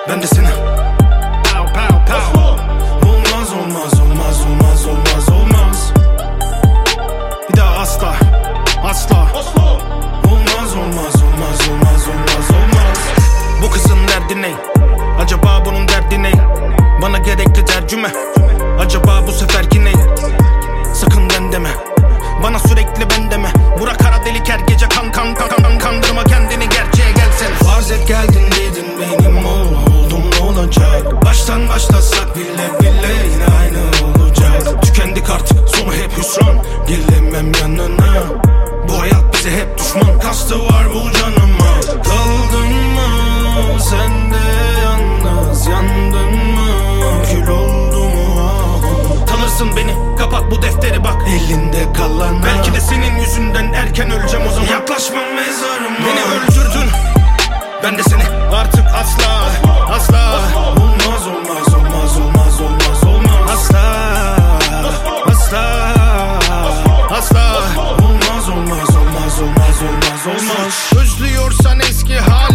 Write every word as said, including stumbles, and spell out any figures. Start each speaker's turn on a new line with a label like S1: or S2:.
S1: Ben de seni. Pow pow pow. Olmaz olmaz olmaz olmaz olmaz olmaz. Bir daha asla asla. Olmaz olmaz olmaz olmaz olmaz olmaz. Bu kızın derdi ne? Acaba bunun derdi ne? Bana gerekli tercüme. Acaba bu seferki ne? Sakın ben deme. Bana sürekli ben deme. Bura kara delik her gece kan kan kan kan. Kandırma kendini, gerçeğe gelsene. Farz et geldin dedin benim oldum, ne olacak? Baştan başlasak bile bile yine aynı olacak. Tükendik artık, sonu hep hüsran. Gelemem yanına. Bu hayat bize hep düşman. Kastı var bu canıma. Kaldın mı sen de yalnız? Yandın mı? Kül oldu mu? Tanırsın beni, kapat bu defteri bak. Elinde kalan. Belki de senin yüzünden erken öleceğim o zaman. Yaklaşmam mezarıma. Beni öldürdün, ben de seni. Artık asla asla. Olmaz olmaz olmaz olmaz olmaz olmaz. Asla asla asla. Olmaz olmaz olmaz olmaz olmaz olmaz. Özlüyorsan eski hal